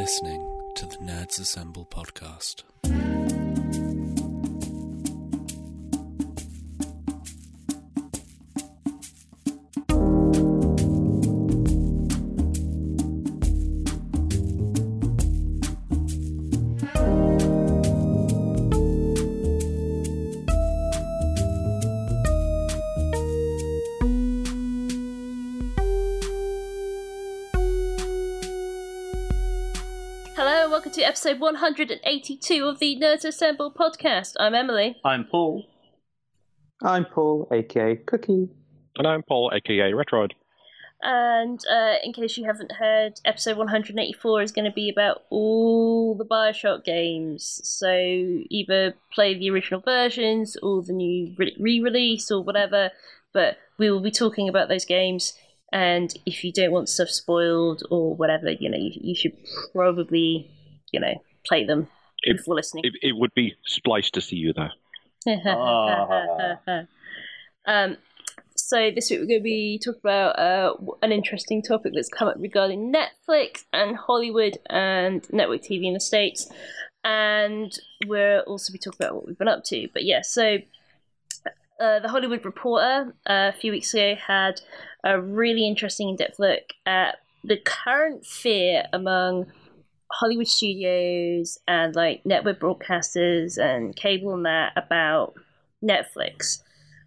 listening to the Nerds Assemble podcast. To episode 182 of the Nerds Assemble podcast. I'm Emily. I'm Paul. I'm Paul, aka Cookie. And I'm Paul, aka Retroid. And in case you haven't heard, episode 184 is going to be about all the Bioshock games. So either play the original versions or the new re-release or whatever, but we will be talking about those games. And if you don't want stuff spoiled or whatever, you should probably play them before listening. It would be spliced to see you there. So this week we're going to be talking about an interesting topic that's come up regarding Netflix and Hollywood and network TV in the States. And we'll also be talking about what we've been up to. But yeah, so The Hollywood Reporter a few weeks ago had a really interesting in-depth look at the current fear among Hollywood studios and like network broadcasters and cable and that about Netflix.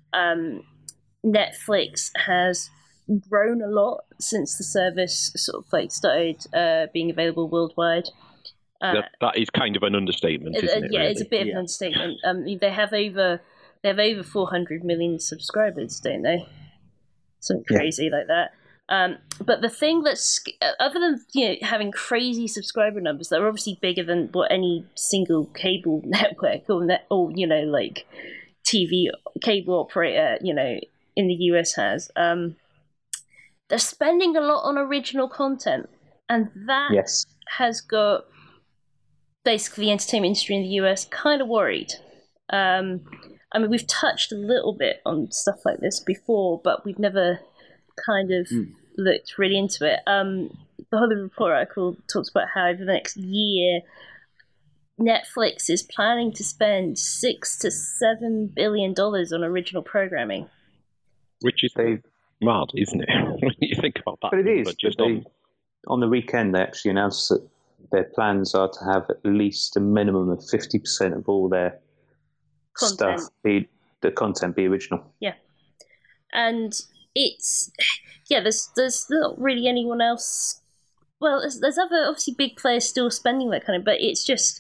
Netflix has grown a lot since the service sort of like started being available worldwide. That is kind of an understatement, isn't it? Yeah, really? It's a bit of an understatement. They have over 400 million subscribers, don't they? Something crazy like that. But the thing that's, other than having crazy subscriber numbers that are obviously bigger than what any single cable network or like TV cable operator in the US has, they're spending a lot on original content, and that has got basically the entertainment industry in the US kind of worried. We've touched a little bit on stuff like this before, but we've never kind of looked really into it. The Hollywood Reporter article talks about how over the next year, Netflix is planning to spend $6 to $7 billion on original programming. Which is mad, isn't it? When you think about that. But it is. Just on the weekend, they actually announced that their plans are to have at least a minimum of 50% of all their content be original. Yeah. And it's there's not really anyone else. Well, there's other obviously big players still spending that kind of, but it's just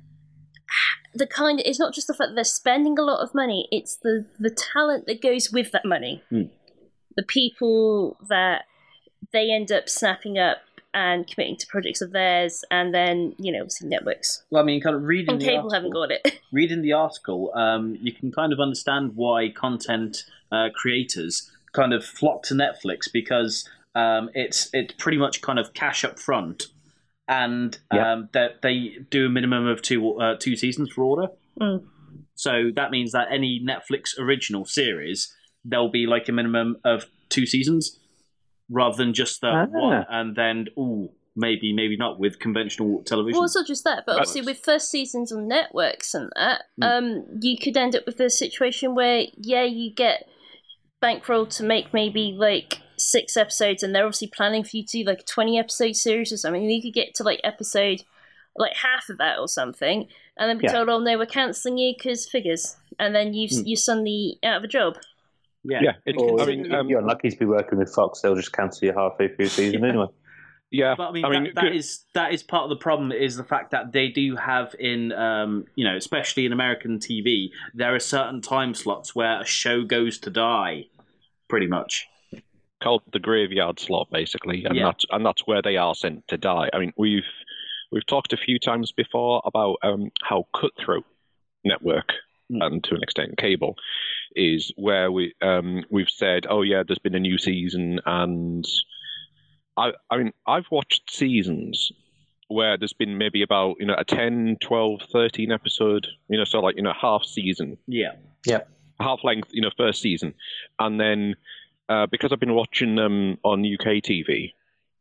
it's not just the fact that they're spending a lot of money, it's the talent that goes with that money. The people that they end up snapping up and committing to projects of theirs, and then obviously networks. Well, I mean, kind of reading and the cable article, haven't got it. Reading the article, you can kind of understand why content creators kind of flock to Netflix, because it's pretty much kind of cash up front, and that they do a minimum of two seasons for order. So that means that any Netflix original series, there'll be like a minimum of 2 seasons, rather than just the one, and then maybe not with conventional television. Well, it's not just that, but obviously with first seasons on networks and that, you could end up with a situation where you get bankrolled to make maybe like 6 episodes, and they're obviously planning for you to do like a 20 episode series or something. You could get to like episode like half of that or something, and then be told, "Oh no, we're cancelling you because figures," and then you're suddenly out of a job. You're unlucky to be working with Fox; they'll just cancel you halfway through the season anyway. Yeah, but that is part of the problem, is the fact that they do have in especially in American TV, there are certain time slots where a show goes to die, pretty much. Called the graveyard slot, basically, and that's where they are sent to die. I mean, we've talked a few times before about how cutthroat network and to an extent cable is where we've said, oh yeah, there's been a new season, and I mean, I've watched seasons where there's been maybe about a 10, 12, 13 episode, so like half season, half length, first season, and then because I've been watching them on UK TV,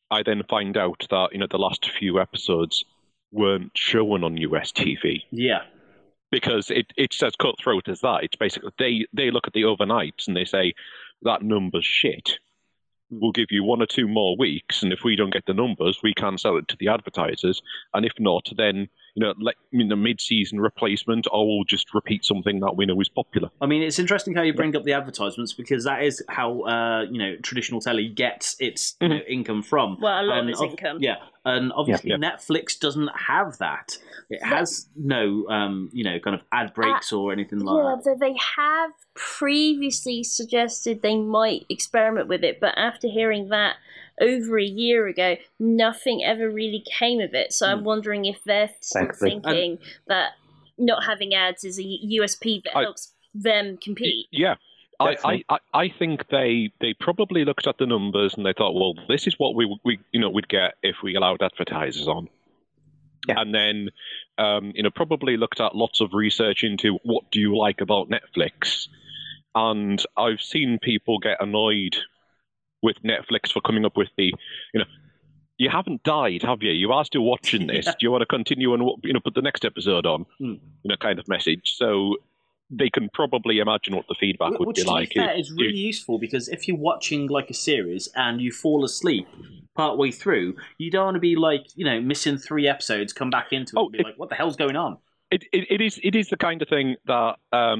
I then find out that the last few episodes weren't shown on US TV. Yeah. Because it's as cutthroat as that. It's basically they look at the overnights and they say that number's shit. We'll give you 1 or 2 more weeks, and if we don't get the numbers, we can't sell it to the advertisers. And if not, then the mid-season replacement, or we'll just repeat something that we know is popular. I mean, it's interesting how you bring up the advertisements, because that is how traditional telly gets its income from. Well, a lot of its income. Yeah, and obviously Netflix doesn't have that. It has no kind of ad breaks or anything like that. Yeah, they have previously suggested they might experiment with it, but after hearing that over a year ago, nothing ever really came of it. So I'm wondering if they're thinking that not having ads is a USP that helps them compete. Yeah. I think they probably looked at the numbers and they thought, well, this is what we'd get if we allowed advertisers on. Yeah. And then probably looked at lots of research into what do you like about Netflix. And I've seen people get annoyed with Netflix for coming up with the, you haven't died, have you? You are still watching this. Do you want to continue and put the next episode on? Kind of message. So they can probably imagine what the feedback would be like. It's really useful, because if you're watching like a series and you fall asleep partway through, you don't want to be like missing 3 episodes, come back into it and be like, what the hell's going on? It is the kind of thing that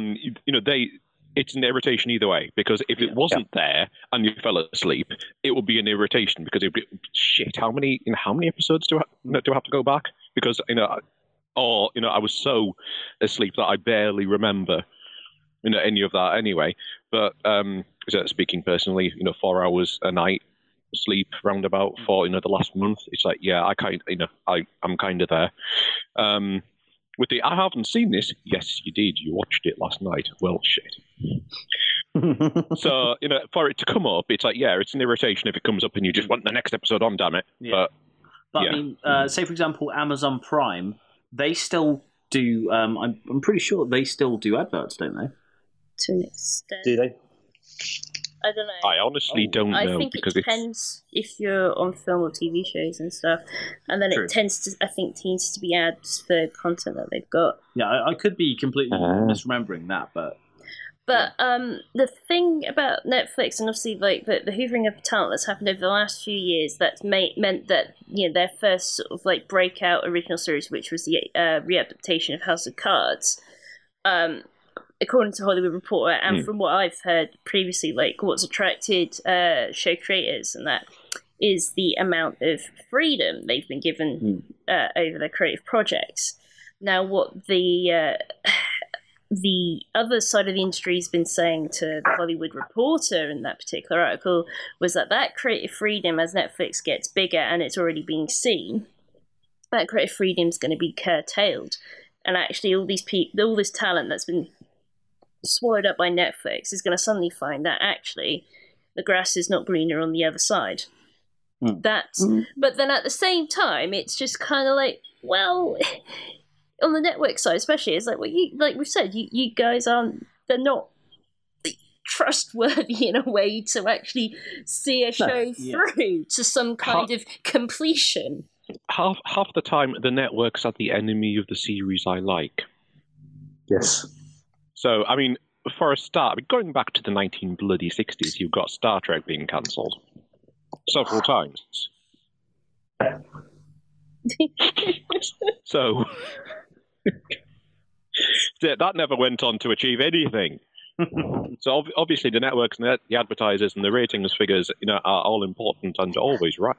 it's an irritation either way, because if it wasn't there and you fell asleep, it would be an irritation, because it'd be, shit, how many episodes do I have to go back? Because I was so asleep that I barely remember any of that anyway. But speaking personally, 4 hours a night sleep roundabout for the last month, it's like, yeah, I'm kind of there. With the I haven't seen this. Yes, you did. You watched it last night. Well, shit. So for it to come up, it's like, yeah, it's an irritation if it comes up and you just want the next episode on. Damn it. Yeah. But I mean, say for example, Amazon Prime, they still do. I'm pretty sure they still do adverts, don't they? To an extent. Do they? I don't know. I honestly don't know. I think it depends if you're on film or TV shows and stuff, and then it tends to be ads for content that they've got. Yeah, I could be completely misremembering that, but the thing about Netflix, and obviously like the hoovering of talent that's happened over the last few years, that's meant that their first sort of like breakout original series, which was the readaptation of House of Cards, according to Hollywood Reporter, and from what I've heard previously, like what's attracted show creators and that is the amount of freedom they've been given over their creative projects. Now, what the other side of the industry has been saying to the Hollywood Reporter in that particular article was that creative freedom, as Netflix gets bigger and it's already being seen, that creative freedom is going to be curtailed. And actually all this talent that's been swallowed up by Netflix is going to suddenly find that actually the grass is not greener on the other side. But then at the same time, it's just kind of like, well, on the network side especially, it's like, well, like we've said, you guys they're not trustworthy in a way to actually see a show through to some kind of completion. Half the time, the networks are the enemy of the series I like. Yes. So, I mean, for a start, going back to the 1960s, you've got Star Trek being cancelled several times. So, that never went on to achieve anything. So, obviously, the networks and the advertisers and the ratings figures, are all important and always right.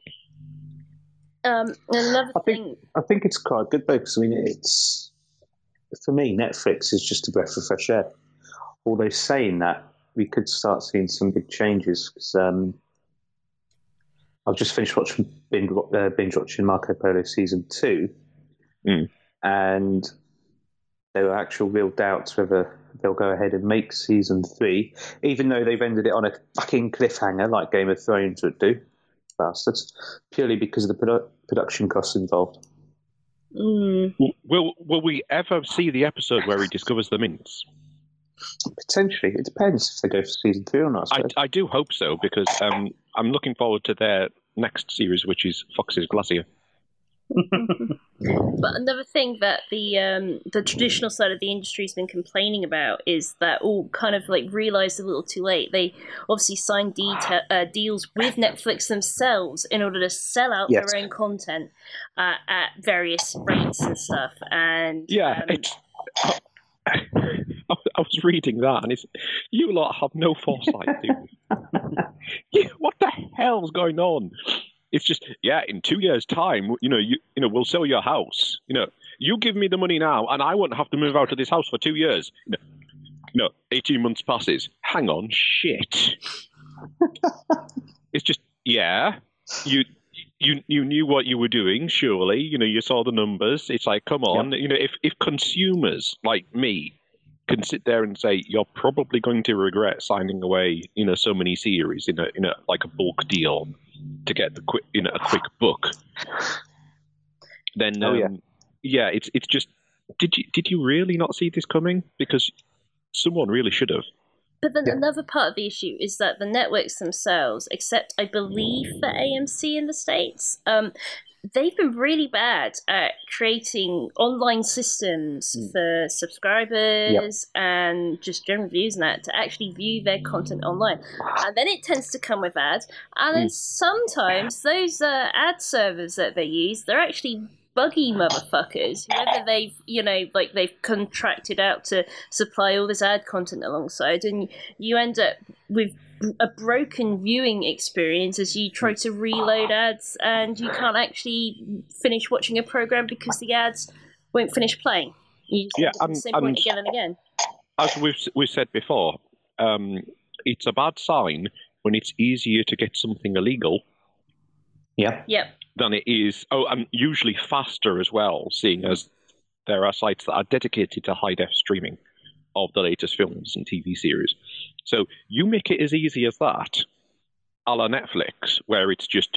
Another thing, I think it's quite good though, because I mean, it's, for me, Netflix is just a breath of fresh air. Although saying that, we could start seeing some big changes, because I've just finished binge watching Marco Polo season 2, and there were actual real doubts whether they'll go ahead and make season 3, even though they've ended it on a fucking cliffhanger like Game of Thrones would do, bastards, purely because of the production costs involved. Will we ever see the episode where he discovers the mints? Potentially. It depends if they go for season 3 or not. I do hope so, because I'm looking forward to their next series, which is Fox's Glacier. But another thing that the traditional side of the industry has been complaining about is that all kind of like realized a little too late. They obviously signed deals with Netflix themselves in order to sell out their own content at various rates and stuff. And I was reading that, and you lot have no foresight, do you? What the hell's going on? It's just, in 2 years' time, we'll sell your house. You give me the money now, and I won't have to move out of this house for 2 years. 18 months passes. Hang on, shit. It's just, you knew what you were doing, surely. You saw the numbers. It's like, come on. If consumers like me can sit there and say, you're probably going to regret signing away, so many series in a like a bulk deal to get a quick book, then it's just, did you really not see this coming? Because someone really should have. But then another part of the issue is that the networks themselves, except I believe for AMC in the States, they've been really bad at creating online systems for subscribers and just general views and that to actually view their content online. And then it tends to come with ads. And then sometimes those ad servers that they use, they're actually buggy motherfuckers, whoever they've contracted out to supply all this ad content alongside, and you end up with a broken viewing experience as you try to reload ads and you can't actually finish watching a program because the ads won't finish playing. You just end up at the same point again and again. As we've said before, it's a bad sign when it's easier to get something illegal. Yep. Than it is, and usually faster as well, seeing as there are sites that are dedicated to high-def streaming of the latest films and TV series. So you make it as easy as that, a la Netflix, where it's just,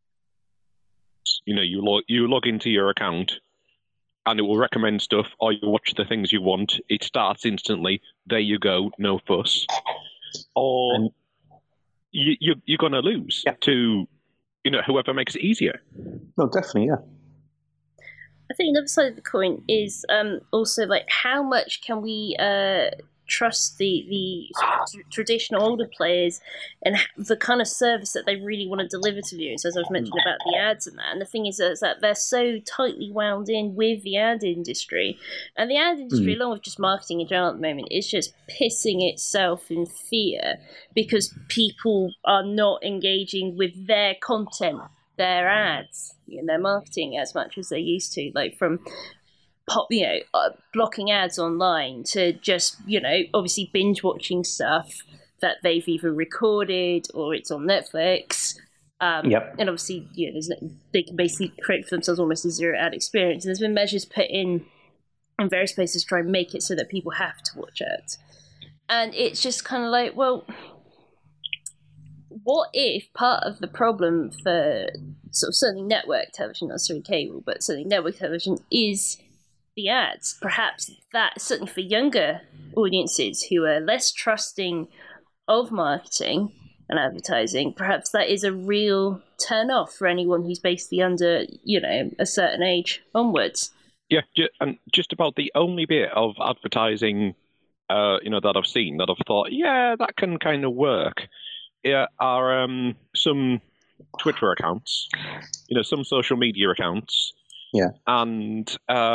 you log into your account, and it will recommend stuff, or you watch the things you want, it starts instantly, there you go, no fuss. Or you're going to lose to whoever makes it easier. No, definitely, yeah. I think another side of the coin is also like how much can we trust the traditional older players and the kind of service that they really want to deliver to viewers, as I was mentioning about the ads and that. And the thing is that they're so tightly wound in with the ad industry. And the ad industry, along with just marketing in general at the moment, is just pissing itself in fear because people are not engaging with their content, their ads, their marketing as much as they used to, like from blocking ads online to just, obviously binge watching stuff that they've either recorded or it's on Netflix. And obviously, they can basically create for themselves almost a zero ad experience. And there's been measures put in various places to try and make it so that people have to watch ads. And it's just kind of like, well, what if part of the problem for sort of certainly network television, not necessarily cable, but certainly network television is the ads? Perhaps that, certainly for younger audiences who are less trusting of marketing and advertising, perhaps that is a real turn off for anyone who's basically under, a certain age onwards. Yeah, and just about the only bit of advertising, that I've seen that I've thought, that can kind of work, are some Twitter accounts, some social media accounts. Yeah. And,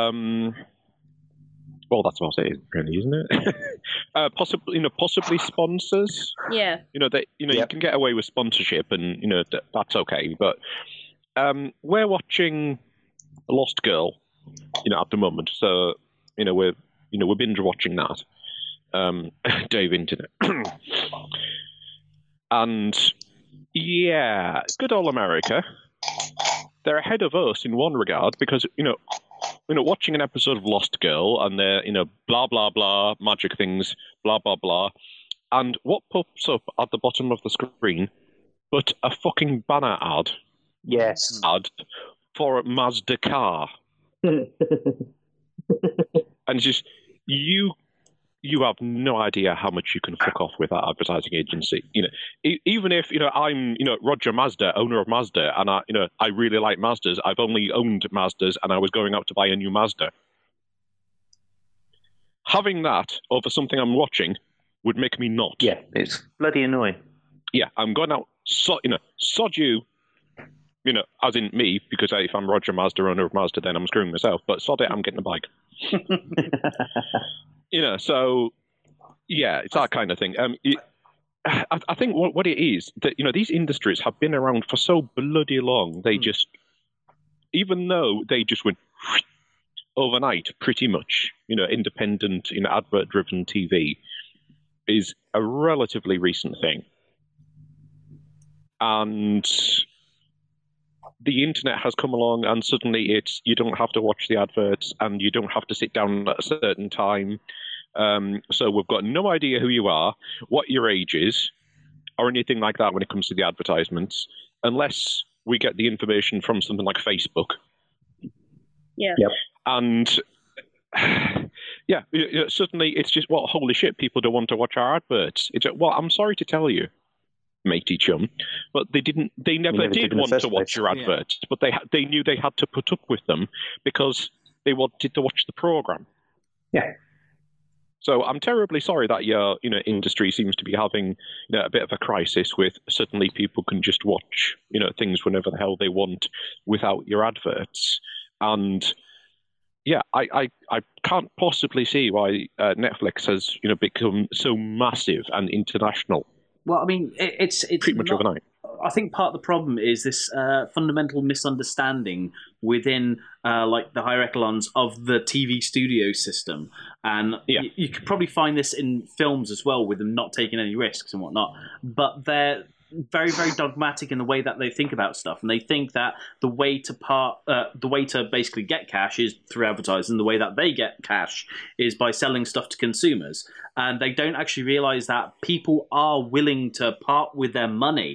well, that's about it, really, isn't it? Possibly sponsors. Yeah. You can get away with sponsorship, and that's okay. But we're watching Lost Girl, at the moment. So we're binge watching that. Dave Internet, and good old America. They're ahead of us in one regard because watching an episode of Lost Girl and they're blah blah blah magic things, blah blah blah, and what pops up at the bottom of the screen but a fucking banner ad. Yes. Ad for a Mazda car. And it's just you have no idea how much you can fuck off with that advertising agency. Even if I'm Roger Mazda, owner of Mazda, and I really like Mazdas. I've only owned Mazdas, and I was going out to buy a new Mazda. Having that over something I'm watching would make me not. Yeah, it's bloody annoying. Yeah, I'm going out. Sod you. As in me, because if I'm Roger Mazda, owner of Mazda, then I'm screwing myself. But sod it, I'm getting a bike. So yeah, it's that kind of thing. I think what it is that these industries have been around for so bloody long. They just, even though they just went overnight, pretty much. Independent, advert-driven TV is a relatively recent thing, and the internet has come along, and suddenly you don't have to watch the adverts, and you don't have to sit down at a certain time. So we've got no idea who you are, what your age is, or anything like that when it comes to the advertisements, unless we get the information from something like Facebook. Yeah. Yep. And yeah, suddenly it's just, well, holy shit, people don't want to watch our adverts. Well, I'm sorry to tell you, matey chum, but they never did want to watch your adverts, but they knew they had to put up with them because they wanted to watch the program. Yeah. So I'm terribly sorry that your industry seems to be having a bit of a crisis with suddenly people can just watch things whenever the hell they want without your adverts. And yeah, I can't possibly see why Netflix has become so massive and international. Well, I mean, it's pretty much overnight. I think part of the problem is this fundamental misunderstanding within like the higher echelons of the TV studio system, and you could probably find this in films as well, with them not taking any risks and whatnot. But they're very, very dogmatic in the way that they think about stuff, and they think that the way to basically get cash is through advertising. The way that they get cash is by selling stuff to consumers, and they don't actually realize that people are willing to part with their money.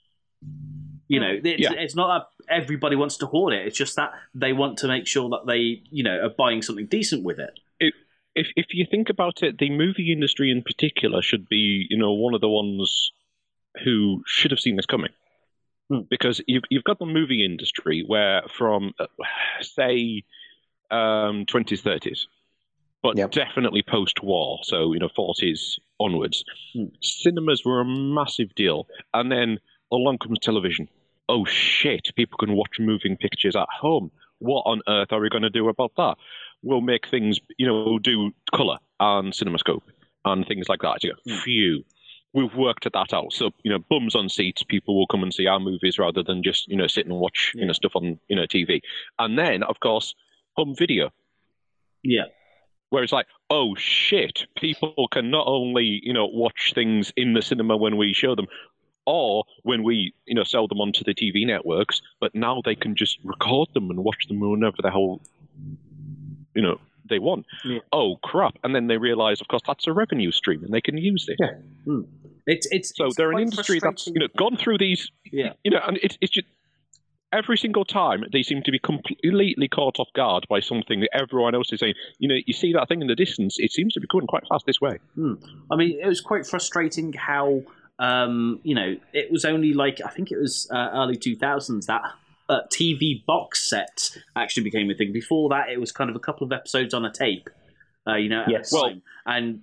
It's not that everybody wants to hoard it. It's just that they want to make sure that they, are buying something decent with it. If you think about it, the movie industry in particular should be, one of the ones who should have seen this coming. Because you've got the movie industry where from, say, 20s, 30s, but definitely post-war, so, 40s onwards, cinemas were a massive deal. And then along comes television. Oh, shit, people can watch moving pictures at home. What on earth are we going to do about that? We'll make things, do colour and CinemaScope and things like that. You go, phew. We've worked that out. So, bums on seats, people will come and see our movies rather than just, sit and watch, stuff on, TV. And then, of course, home video. Yeah. Where it's like, oh, shit, people can not only, watch things in the cinema when we show them, or when we, sell them onto the TV networks, but now they can just record them and watch them whenever the hell, they want. Yeah. Oh, crap. And then they realize, of course, that's a revenue stream and they can use it. Yeah. It's they're an industry that's, gone through these, and it's just, every single time they seem to be completely caught off guard by something that everyone else is saying. You see that thing in the distance, it seems to be going quite fast this way. I mean, it was quite frustrating how, it was only like, I think it was early 2000s that TV box sets actually became a thing. Before that, it was kind of a couple of episodes on a tape, Yes. Well, and,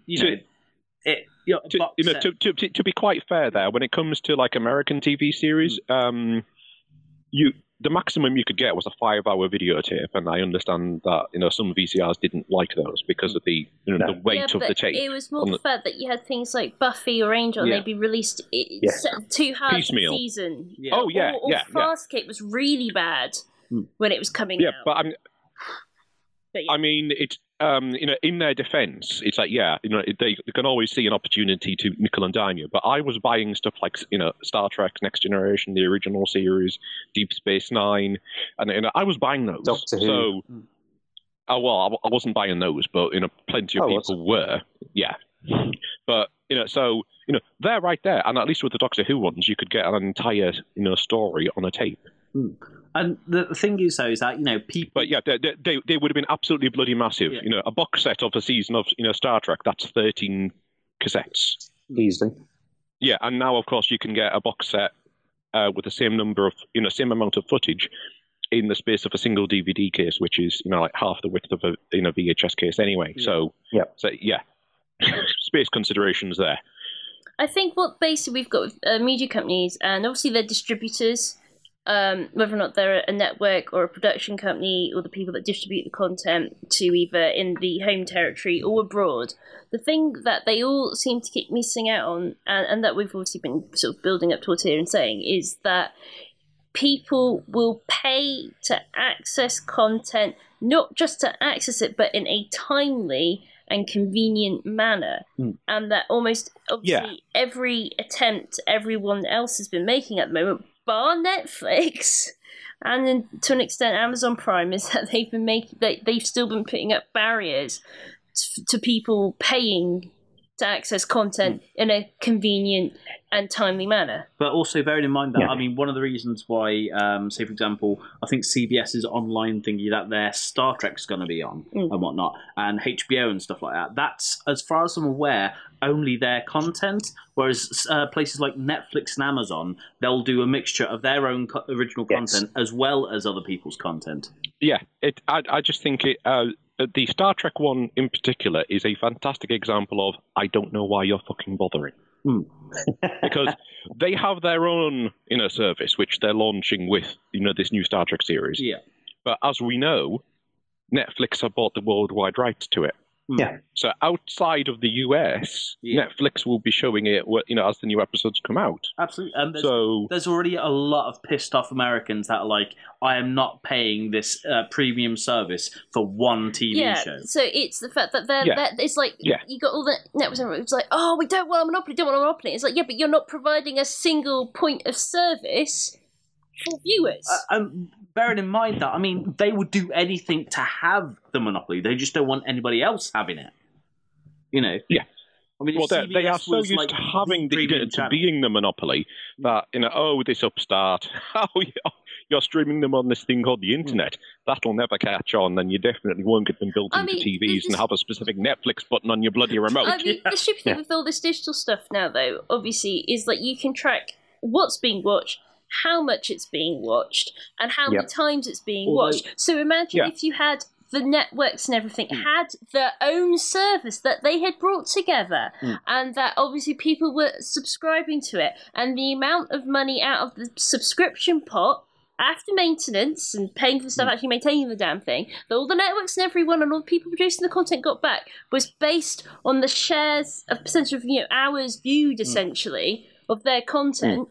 to be quite fair there, when it comes to like American TV series, the maximum you could get was a 5-hour videotape, and I understand that some VCRs didn't like those because of the the weight of the tape. It was more the fact that you had things like Buffy or Angel, and they'd be released 2 halves a season. Yeah. Oh yeah, or Farscape was really bad when it was coming out. But I mean, it's in their defense, it's like, they can always see an opportunity to nickel and dime you. But I was buying stuff like, Star Trek, Next Generation, the original series, Deep Space Nine, and I was buying those. Doctor Who. So, I wasn't buying those, but plenty of people were. Yeah, but so they're right there, and at least with the Doctor Who ones, you could get an entire story on a tape. And the thing is, though, is that people. But yeah, they would have been absolutely bloody massive. Yeah. A box set of a season of Star Trek, that's 13 cassettes Easily. Yeah, and now of course you can get a box set with the same number of same amount of footage in the space of a single DVD case, which is like half the width of a VHS case anyway. Yeah. So yeah, space considerations there. I think what basically we've got with media companies, and obviously they're distributors, whether or not they're a network or a production company or the people that distribute the content to either in the home territory or abroad, the thing that they all seem to keep missing out on, and that we've obviously been sort of building up towards here and saying, is that people will pay to access content, not just to access it, but in a timely and convenient manner. And that almost obviously every attempt everyone else has been making at the moment, bar Netflix and then to an extent Amazon Prime, is that they've still been putting up barriers to people paying to access content in a convenient and timely manner. But also bearing in mind that, I mean, one of the reasons why, say, for example, I think CBS's online thingy that their Star Trek's going to be on and whatnot, and HBO and stuff like that, that's, as far as I'm aware, only their content, whereas places like Netflix and Amazon, they'll do a mixture of their own original content as well as other people's content. Yeah, I just think the Star Trek one in particular is a fantastic example of I don't know why you're fucking bothering. Because they have their own service, which they're launching with this new Star Trek series. Yeah. But as we know, Netflix have bought the worldwide rights to it. Yeah. So outside of the US, Netflix will be showing it, as the new episodes come out. Absolutely. And there's already a lot of pissed off Americans that are like, I am not paying this premium service for one TV show. So it's the fact that it's like you got all the networks and it's like, oh, we don't want a monopoly, It's like, yeah, but you're not providing a single point of service for viewers. Bearing in mind that, I mean, they would do anything to have the monopoly. They just don't want anybody else having it. Yeah. I mean, well, they are so used to having being the monopoly that this upstart, you're streaming them on this thing called the internet. That'll never catch on, and you definitely won't get them built into TVs and have a specific Netflix button on your bloody remote. I mean, the stupid thing with all this digital stuff now, though, obviously, is that you can track what's being watched, how much it's being watched, and how many times it's being watched. So imagine if you had the networks and everything had their own service that they had brought together, and that obviously people were subscribing to it, and the amount of money out of the subscription pot after maintenance and paying for the stuff, actually maintaining the damn thing, that all the networks and everyone and all the people producing the content got back was based on the shares of percentage of hours viewed, essentially, of their content.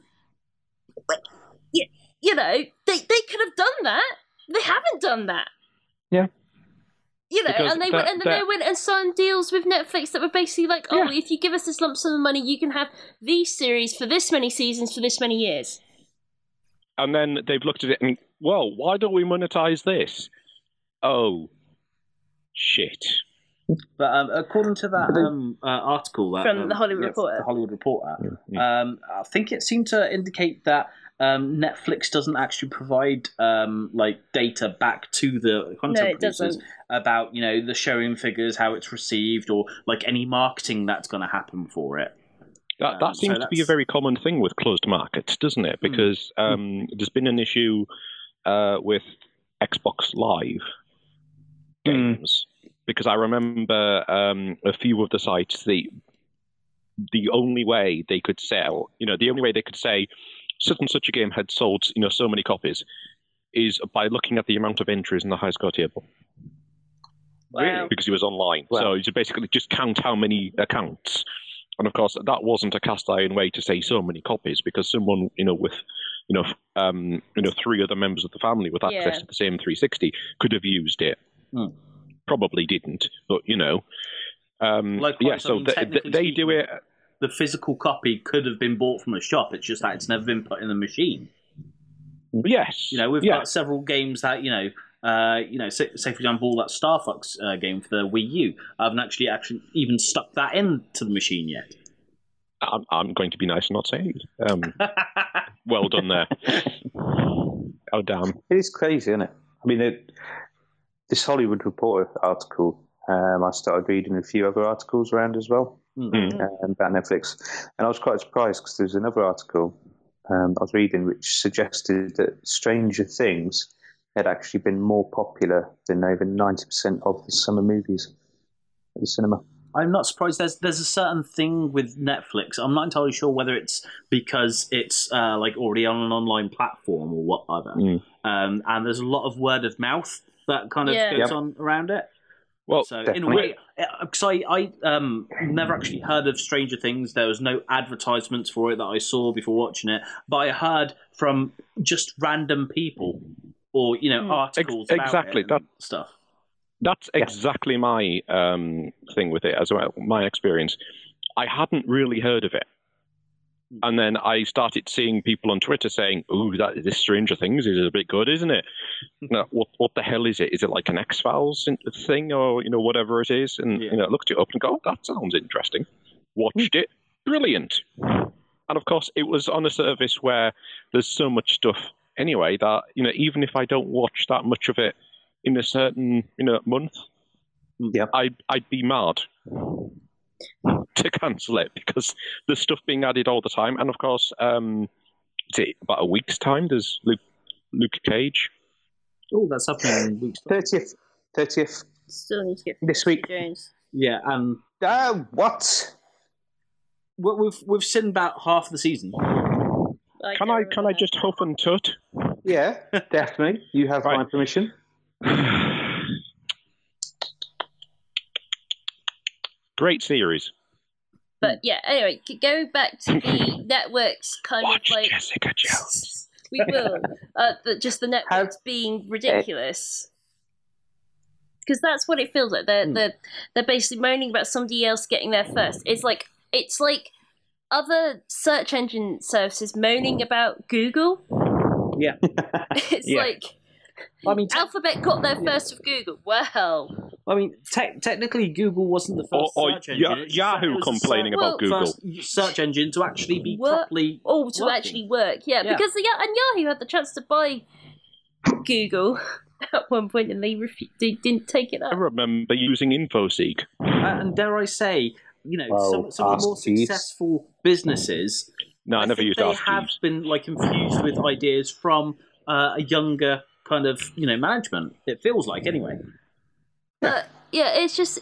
They could have done that. They haven't done that. Yeah. And they went and signed deals with Netflix that were basically like, if you give us this lump sum of money, you can have these series for this many seasons for this many years. And then they've looked at it and, well, why don't we monetize this? Oh, shit. But according to that article from the Hollywood Reporter, I think it seemed to indicate that Netflix doesn't actually provide data back to the content producers about the showing figures, how it's received, or any marketing that's going to happen for it. That seems to be a very common thing with closed markets, doesn't it? Because there's been an issue with Xbox Live games. Because I remember a few of the sites, the only way they could sell, the only way they could say such and such a game had sold, so many copies, is by looking at the amount of entries in the high score table. Wow. Because it was online. Wow. So you basically just count how many accounts. And of course, that wasn't a cast iron way to say so many copies, because someone, with three other members of the family with access to the same 360 could have used it. Probably didn't, but so they do it. The physical copy could have been bought from a shop. It's just that it's never been put in the machine. Yes, we've got several games that say for example that Star Fox game for the Wii U. I haven't actually even stuck that into the machine yet. I'm going to be nice and not say well done there. Oh, damn. It is crazy, isn't it? I mean, this Hollywood Reporter article, I started reading a few other articles around as well about Netflix. And I was quite surprised because there's another article I was reading which suggested that Stranger Things had actually been more popular than over 90% of the summer movies at the cinema. I'm not surprised. There's a certain thing with Netflix. I'm not entirely sure whether it's because it's like already on an online platform or whatever. And there's a lot of word of mouth that kind of goes on around it. Well, so in a way, because I never actually heard of Stranger Things. There was no advertisements for it that I saw before watching it, but I heard from just random people or articles about it and stuff. That's exactly my thing with it as well. My experience, I hadn't really heard of it, and then I started seeing people on Twitter saying, "Ooh, this Stranger Things is a bit good, isn't it?" Now, what the hell is it? Is it like an X-Files thing, or whatever it is? And I looked it up and go, oh, "That sounds interesting." Watched it, brilliant. And of course, it was on a service where there's so much stuff anyway that even if I don't watch that much of it in a certain month, I'd be mad to cancel it because there's stuff being added all the time. And of course, it's about a week's time. There's Luke Cage. Oh, that's happening in weeks. 30th. Still need to get this week. Jones. Yeah, and what? We've seen about half the season. Can I just huff and tut? Yeah, definitely. You have my permission. Great series. But yeah, anyway, go back to the networks kind Watch of like Jessica Jones. We will. Just the networks being ridiculous. Because that's what it feels like. They're basically moaning about somebody else getting there first. It's like other search engine services moaning about Google. Yeah. It's like Alphabet got there first with Google. Well, I mean, technically, Google wasn't the first search engine. Yahoo complaining about Google. First search engine to actually be properly working. actually work. Yeah, because Yahoo had the chance to buy Google at one point, and they didn't take it up. I remember using InfoSeek. And dare I say, some of the more successful businesses. No, I never used They have been infused with ideas from a younger kind of management. It feels like anyway. But yeah, it's just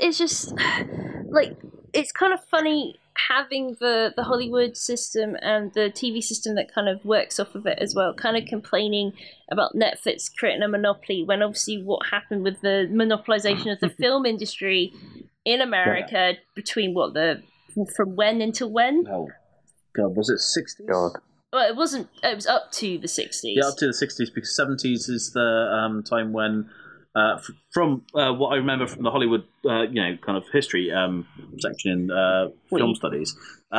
like it's kind of funny having the Hollywood system and the TV system that kind of works off of it as well, kind of complaining about Netflix creating a monopoly when obviously what happened with the monopolization of the film industry in America between from when until when? Oh God, was it 60s? God. Well, it wasn't. It was up to the 60s. Yeah, up to the 60s because 70s is the time when, from what I remember from the Hollywood, kind of history section in film studies,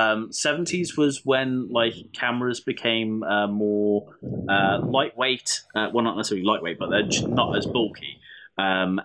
70s was when cameras became more lightweight. Well, not necessarily lightweight, but they're just not as bulky. And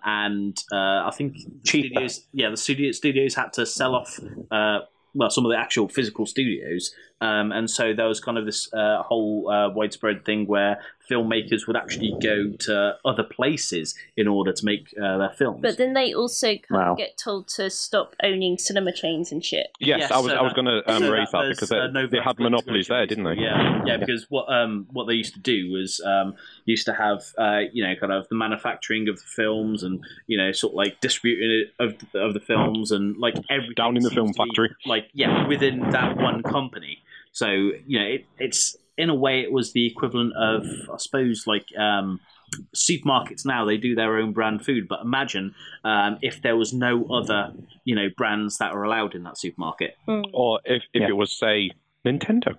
I think the studios had to sell off. Some of the actual physical studios. And so there was kind of this whole widespread thing where filmmakers would actually go to other places in order to make their films. But then they also kind of get told to stop owning cinema chains and shit. Yes, I was going to raise that because they had monopolies there, didn't they? Yeah, because what they used to do was used to have kind of the manufacturing of the films and sort of distributing it of the films and everything down in the film factory, within that one company. So it's in a way it was the equivalent of I suppose supermarkets now. They do their own brand food, but imagine if there was no other brands that are allowed in that supermarket, or if it was say Nintendo.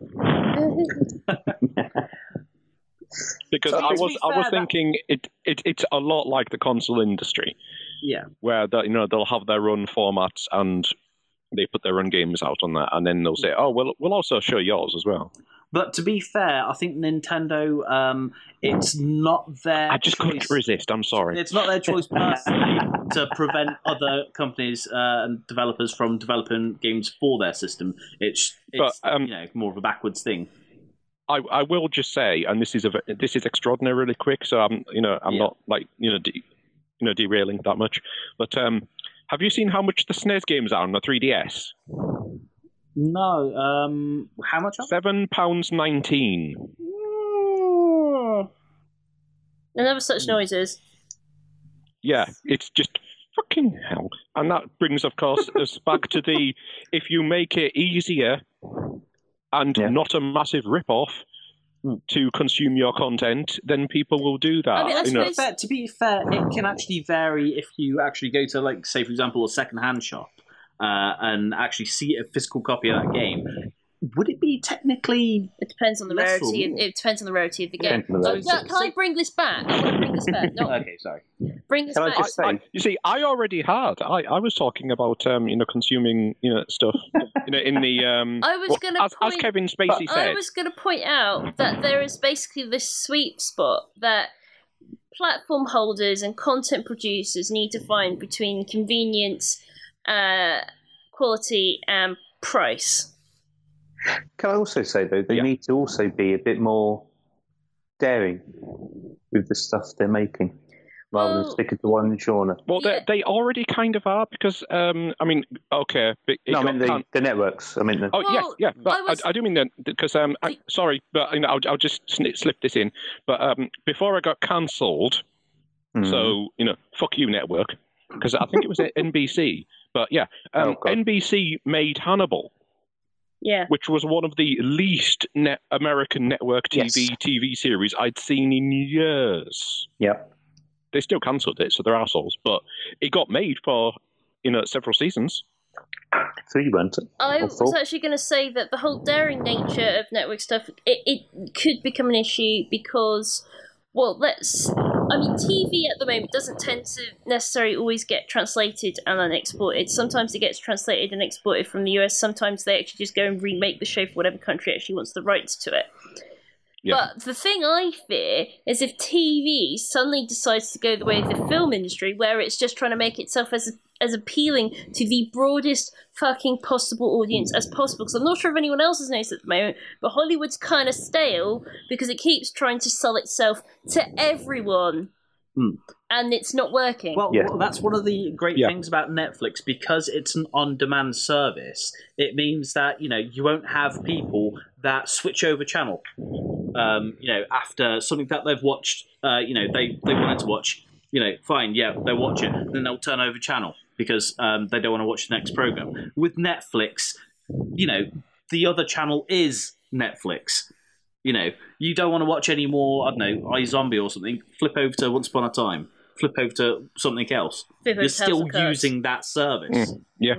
Because I was thinking it's a lot like the console industry, where they'll have their own formats and they put their own games out on that, and then they'll say, "Oh, we'll also show yours as well." But to be fair, I think Nintendo, it's not their I just couldn't resist, I'm sorry. It's not their choice personally to prevent other companies and developers from developing games for their system. It's more of a backwards thing. I will just say, and this is extraordinarily quick, so I'm not like derailing that much. But have you seen how much the SNES games are on the 3DS? No. How much? £7.19. There never such noises. Yeah, it's just fucking hell. And that brings, of course, us back to the, if you make it easier and not a massive rip-off to consume your content, then people will do that. I mean, to be fair, it can actually vary if you actually go to, like, say, for example, a second-hand shop and actually see a physical copy of that game. Would it be technically? It depends on the rarity. It depends on the rarity of the game. Can I bring this back? I want to bring this back. No. Okay, sorry. Bring this back. You see, I already had. I was talking about consuming stuff in the. I was going to as Kevin Spacey said. I was going to point out that there is basically this sweet spot that platform holders and content producers need to find between convenience, quality, and price. Can I also say, though, they need to also be a bit more daring with the stuff they're making, rather than sticking to one genre? Well, they already kind of are, because, the networks. I do mean that, because, sorry, but I'll just slip this in, but before I got cancelled, so, fuck you, network, because I think it was at NBC, but NBC made Hannibal. Yeah, which was one of the least American network TV series I'd seen in years. Yeah, they still cancelled it, so they're assholes. But it got made for several seasons. 3 went. I was actually going to say that the whole daring nature of network stuff it could become an issue because, TV at the moment doesn't tend to necessarily always get translated and then exported. Sometimes it gets translated and exported from the US. Sometimes they actually just go and remake the show for whatever country actually wants the rights to it. Yeah. But the thing I fear is if TV suddenly decides to go the way of the film industry, where it's just trying to make itself as appealing to the broadest fucking possible audience as possible. Because I'm not sure if anyone else has noticed at the moment, but Hollywood's kind of stale because it keeps trying to sell itself to everyone. And it's not working. Well, that's one of the great things about Netflix, because it's an on-demand service. It means that you won't have people that switch over channel. After something that they've watched, they wanted to watch. Fine, they'll watch it, and then they'll turn over channel because they don't want to watch the next program. With Netflix, the other channel is Netflix. You don't want to watch any more, I don't know, iZombie or something, flip over to Once Upon a Time, flip over to something else. You're still using that service. Yeah.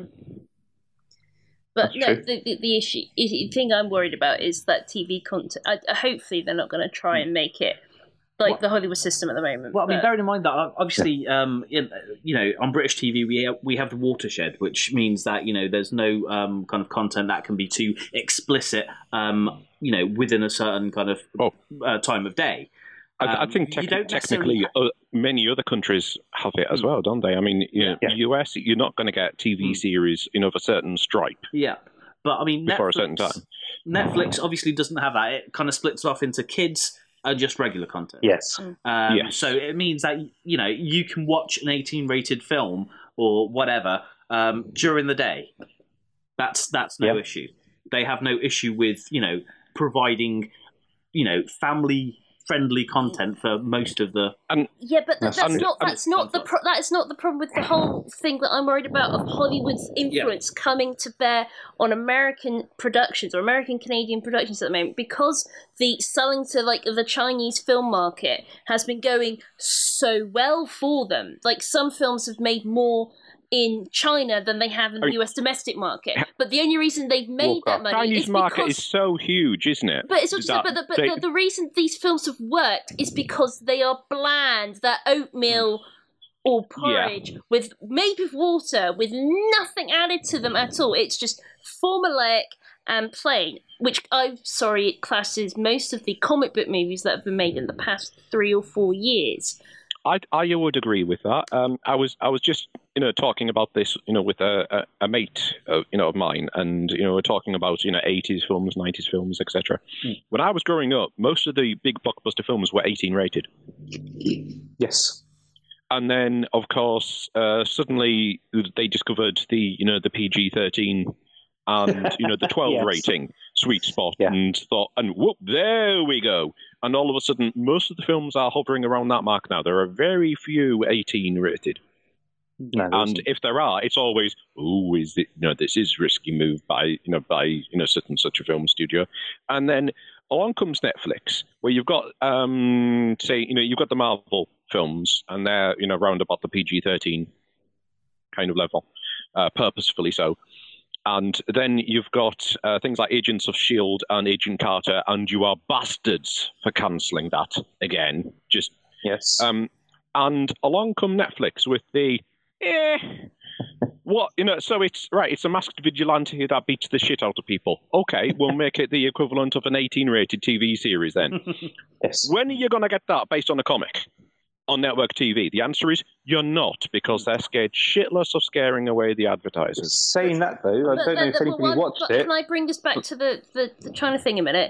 But the issue, the thing I'm worried about is that TV content, hopefully they're not going to try and make it like the Hollywood system at the moment. Well, bearing in mind that obviously, on British TV we have the watershed, which means that there's no kind of content that can be too explicit, within a certain kind of time of day. I think technically many other countries have it as well, don't they? I mean, US, you're not going to get TV series, of a certain stripe. Yeah, but I mean, before a certain time. Netflix obviously doesn't have that. It kind of splits off into kids and just regular content. Yes. Yes. So it means that you can watch an 18-rated film or whatever during the day. That's no issue. They have no issue with providing family-friendly content for most of the. But that's not the problem with the whole thing that I'm worried about of Hollywood's influence coming to bear on American productions or American Canadian productions at the moment, because the selling to the Chinese film market has been going so well for them. Like, some films have made more in China than they have in the US domestic market. But the only reason they've made that money Chinese is market is so huge, isn't it? But the reason these films have worked is because they are bland. They're oatmeal or porridge made with water, with nothing added to them at all. It's just formulaic and plain, which it classes most of the comic book movies that have been made in the past 3 or 4 years. I would agree with that. I was just talking about this, with a mate, of mine, and we're talking about 80s films, 90s films, etc. When I was growing up, most of the big blockbuster films were 18 rated. Yes. And then, of course, suddenly they discovered the PG-13 and the 12 Yes. rating sweet spot, and thought, and whoop, there we go. And all of a sudden, most of the films are hovering around that mark now. There are very few 18 rated. No, And if there are, it's always, is it? This is risky move by such and such a film studio. And then along comes Netflix, where you've got you've got the Marvel films, and they're round about the PG-13 kind of level, purposefully so. And then you've got things like Agents of S.H.I.E.L.D. and Agent Carter, and you are bastards for cancelling that again. Yes. And along come Netflix with the what so it's a masked vigilante that beats the shit out of people. Okay, we'll make it the equivalent of an 18-rated TV series then. Yes. When are you going to get that based on a comic on network TV? The answer is you're not, because they're scared shitless of scaring away the advertisers. Saying that though, I don't know if anybody watched it. Can I bring us back to the China thing a minute?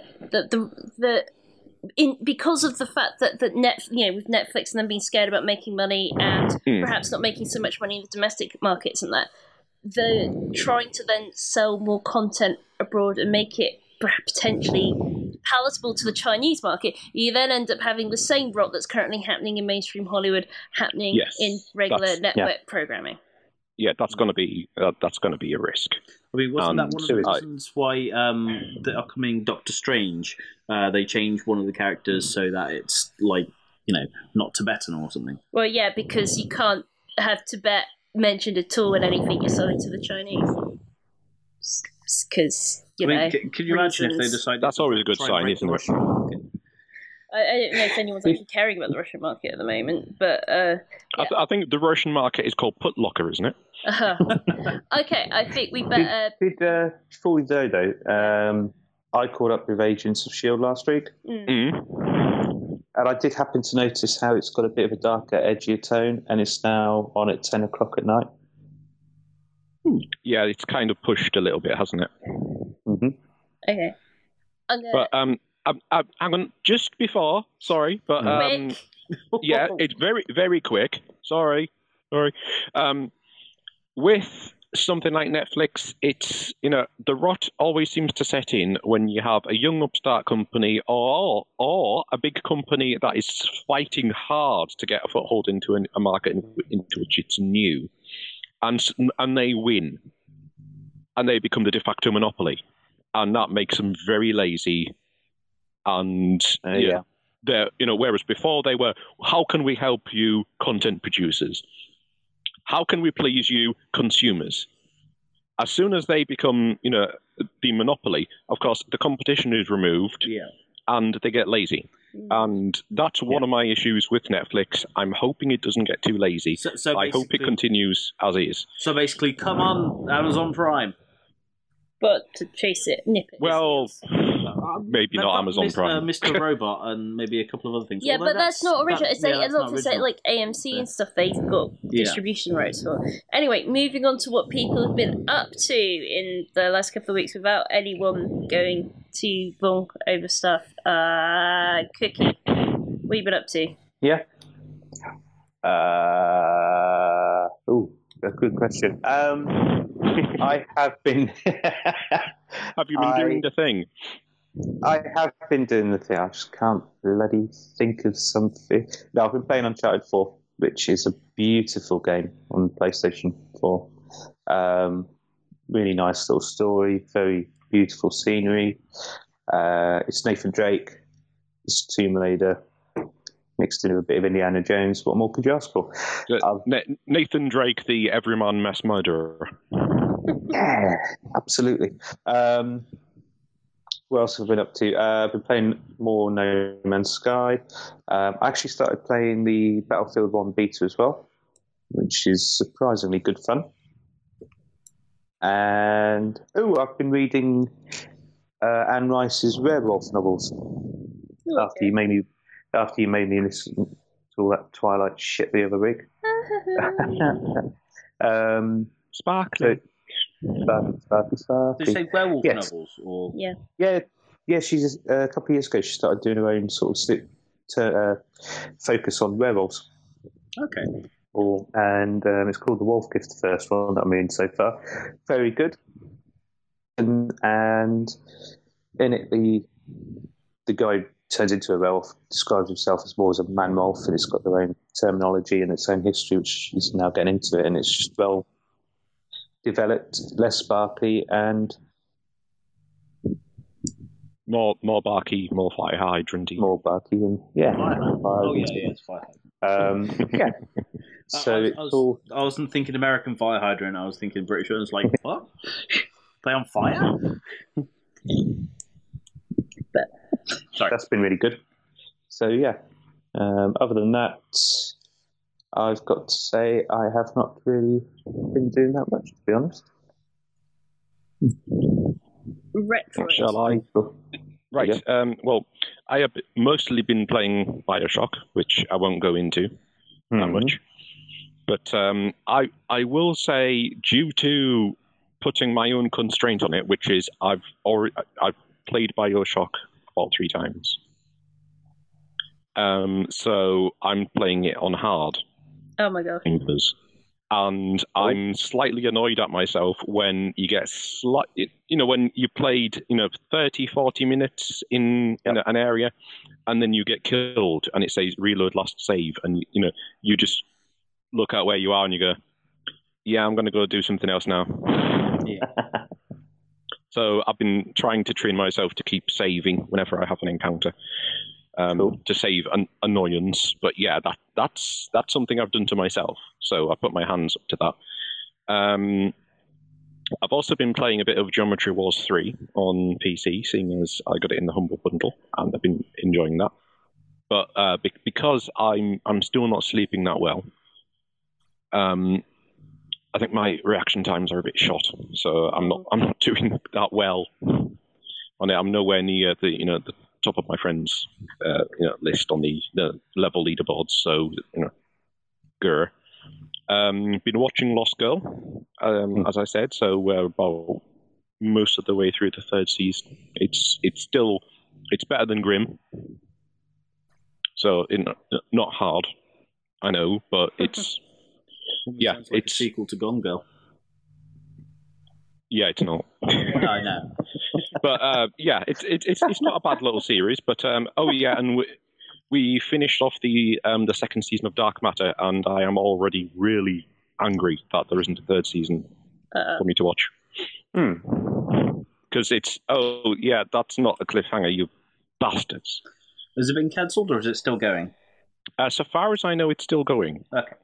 Because of the fact that with Netflix and them being scared about making money and perhaps not making so much money in the domestic markets and that, they're trying to then sell more content abroad and make it potentially palatable to the Chinese market. You then end up having the same rot that's currently happening in mainstream Hollywood happening in regular network programming. Yeah, that's going to be a risk. I mean, wasn't that one of the reasons why the upcoming Doctor Strange, they changed one of the characters so that it's not Tibetan or something? Well, yeah, because you can't have Tibet mentioned at all in anything you're selling to the Chinese. Because can you imagine if they decide? That's always a good sign, isn't it? I don't know if anyone's actually caring about the Russian market at the moment, but I think the Russian market is called Putlocker, isn't it? Okay, I think we better. Before we go though, I caught up with Agents of S.H.I.E.L.D. last week, and I did happen to notice how it's got a bit of a darker, edgier tone, and it's now on at 10 o'clock at night. Yeah, it's kind of pushed a little bit, hasn't it? Mm-hmm. Okay. But hang on, just before. Sorry, but quick. Yeah, it's very, very quick. Sorry. With something like Netflix, it's the rot always seems to set in when you have a young upstart company or a big company that is fighting hard to get a foothold into a market into which it's new, and they win, and they become the de facto monopoly, and that makes them very lazy. And they're whereas before they were, how can we help you, content producers? How can we please you, consumers? As soon as they become, the monopoly, of course, the competition is removed, and they get lazy. And that's one of my issues with Netflix. I'm hoping it doesn't get too lazy. So I hope it continues as is. So basically, come on, Amazon Prime. But to chase it, nip it. Well, maybe not Amazon Prime. Mr. Robot and maybe a couple of other things. Yeah, although but that's not original. It's a lot of original. like AMC and stuff they've got distribution rights for. Anyway, moving on to what people have been up to in the last couple of weeks without anyone going too long over stuff. Cookie, what have you been up to? Yeah. A good question. I have been. Have you been doing the thing? I have been doing the thing. I just can't bloody think of something. No, I've been playing Uncharted 4, which is a beautiful game on PlayStation 4. Really nice little story, very beautiful scenery. It's Nathan Drake. It's Tomb Raider. Mixed in with a bit of Indiana Jones. What more could you ask for? Nathan Drake, the everyman mass murderer. Yeah, absolutely. What else have I been up to? I've been playing more No Man's Sky. I actually started playing the Battlefield 1 beta as well, which is surprisingly good fun. And I've been reading Anne Rice's Werewolf novels. After you made me listen to all that Twilight shit the other week. Sparkly. Sparkly. Did you say werewolf Yes. novels? Or Yeah. She's a couple of years ago. She started doing her own sort of focus on werewolves. Okay. And it's called The Wolf Gift, the first one that I'm in so far. Very good. And in it, the guy turns into a werewolf, describes himself as more as a man wolf, and it's got their own terminology and its own history, which is now getting into it, and it's just well developed, less sparkly, and more barky, more fire hydranty. more barky, and yeah. It's fire hydrant. Yeah. So I wasn't thinking American fire hydrant. I was thinking British. I was like, what? They on fire? But sorry, that's been really good. So yeah. Other than that, I've got to say I have not really been doing that much, to be honest. retro. Shall I? Right. Yeah. Well, I have mostly been playing Bioshock, which I won't go into that much. But I will say, due to putting my own constraint on it, which is I've played Bioshock about 3 times. So I'm playing it on hard. Oh my gosh. And I'm slightly annoyed at myself when you get when you played 30, 40 minutes in an area, and then you get killed and it says reload last save, and you just look at where you are and you go, yeah, I'm going to go do something else now. Yeah. So I've been trying to train myself to keep saving whenever I have an encounter. To save an annoyance, but yeah, that's something I've done to myself. So I put my hands up to that. I've also been playing a bit of Geometry Wars 3 on PC, seeing as I got it in the Humble Bundle, and I've been enjoying that. But because I'm still not sleeping that well, I think my reaction times are a bit short. So I'm not doing that well on it. I'm nowhere near the top of my friends' list on the level leaderboards. So grr. Been watching Lost Girl, as I said. So we're about most of the way through the 3rd season. It's better than Grimm. So not hard, I know, but it's Sounds like a sequel to Gone Girl. Yeah, it's not. I know. But it's not a bad little series. But and we finished off the 2nd season of Dark Matter, and I am already really angry that there isn't a 3rd season for me to watch. Because that's not a cliffhanger, you bastards. Has it been cancelled, or is it still going? So far as I know, it's still going. Okay.